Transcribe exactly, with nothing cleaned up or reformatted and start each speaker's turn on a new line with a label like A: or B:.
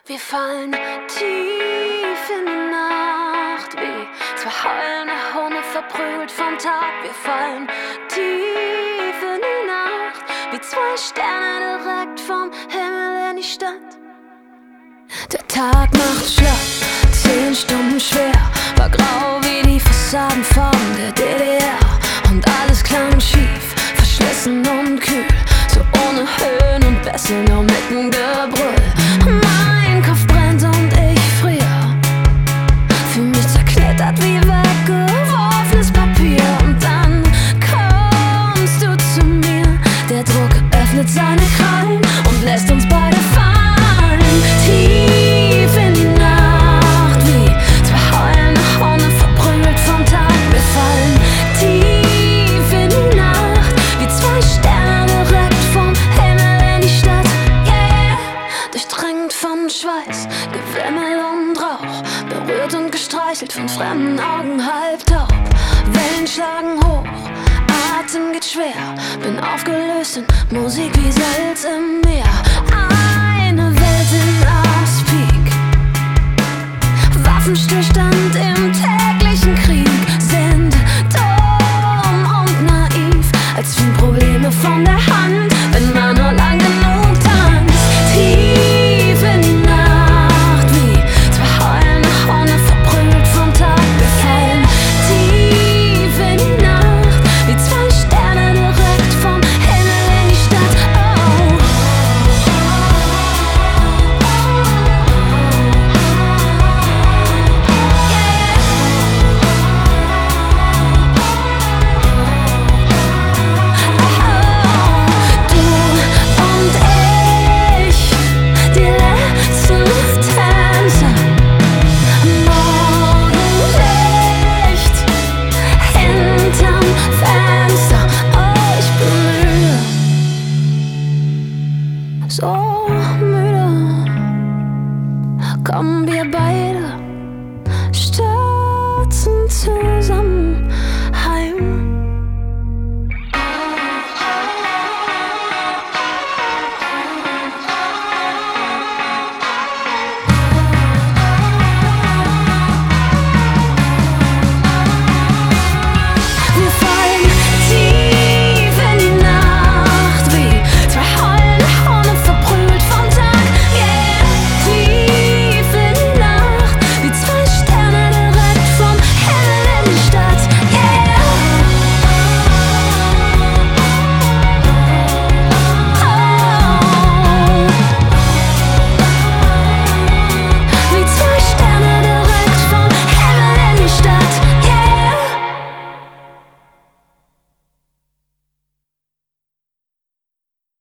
A: Wir fallen tief in die Nacht, wie zwei heulende Hunde verprügelt vom Tag. Wir fallen tief in die Nacht, wie zwei Sterne direkt vom Himmel in die Stadt. Der Tag macht schlapp, zehn Stunden schwer, war grau wie die Fassaden von der D D R. Und alles klang schief, verschlissen und kühl, so ohne Höhen und Bässe, nur mitten Gebrüll. Mein Kopf brennt und ich friere, fühl mich zerknittert wie weggeworfenes Papier. Und dann kommst du zu mir, der Druck öffnet seine Krallen und lässt uns beide fallen. Tief in die Nacht, wie zwei heulende Hunde verprügelt vom Tag. Wir fallen tief in die Nacht, wie zwei Sterne direkt vom Himmel in die Stadt. Yeah, durchdrängt von Schweiß, Gewimmel und Rauch, berührt und gestreichelt von fremden Augen, halb taub. Wellen schlagen hoch, Atem geht schwer, bin aufgelöst in Musik wie Salz im Meer. Eine Welt in Außpeak, Waffenstillstand im täglichen Krieg, sind dumm und naiv, als fliegen Probleme von der Hand, wenn man nur lang genug tanzt. Tief in die Nacht, wie zwei heulende Hunde verprügelt vom Tag. Wir fallen tief in die Nacht, wie zwei Sterne direkt vom Himmel in die Stadt. Oh. So müde, kommen wir beide, stürzen zusammen.